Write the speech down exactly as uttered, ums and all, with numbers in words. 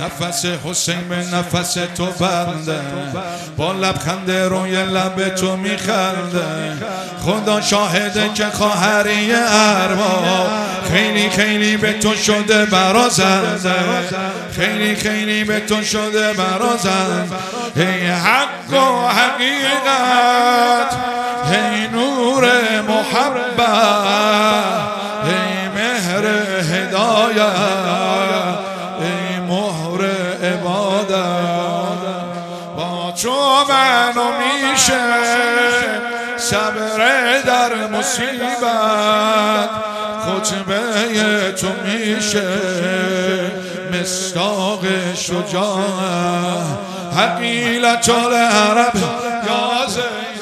نفس حسین به نفس تو بنده، با لبخند روی لب تو میخنده. خدا شاهده که خواهری ارباب خیلی خیلی به تو شده برازنده، خیلی خیلی به تو شده برازنده. ای حق و حقیقت، ای نور محبت، ای مهر هدایت، ای مهر عبادت. با تو منو میشه صبر در مصیبت، خطبه تو میشه مصداق شجاعت. حقیلت العرب یا